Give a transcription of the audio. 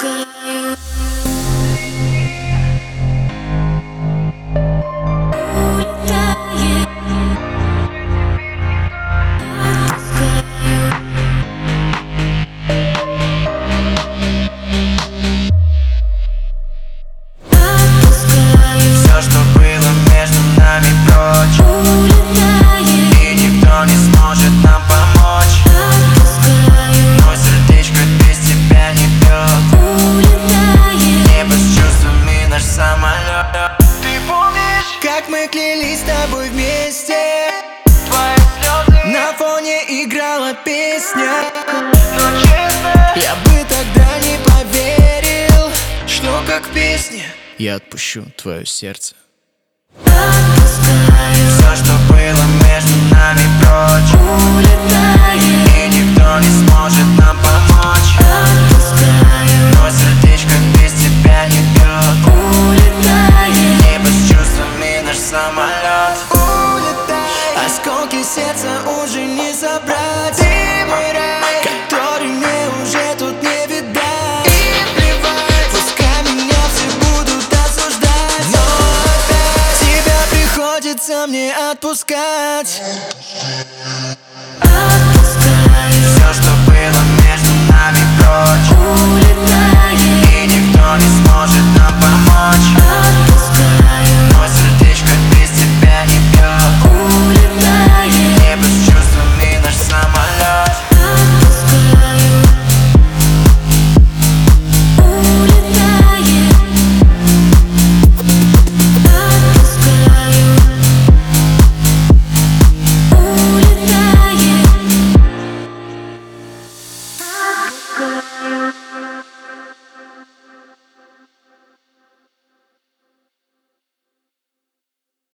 Все, что было между нами, прочь. И никто не сможет нам помочь. Мой сердечко без тебя не бьет. Небо с чувствами наш самолет. Ты помнишь, как мы клялись с тобой вместе? Твои слезы на фоне играла песня. Но честно, я бы тогда не поверил, что как песня я отпущу твое сердце. Все, что было между нами, прочь. И никто не сможет нам помочь. Мое сердечко без тебя не бьет. Небо с чувствами наш самолет. Осколки сердца уже не собрать. Ты мой рай, который мне уже тут не видать. И плевать, пускай меня все будут осуждать, но опять тебя приходится мне отпускать. Все, что было между нами, прочь.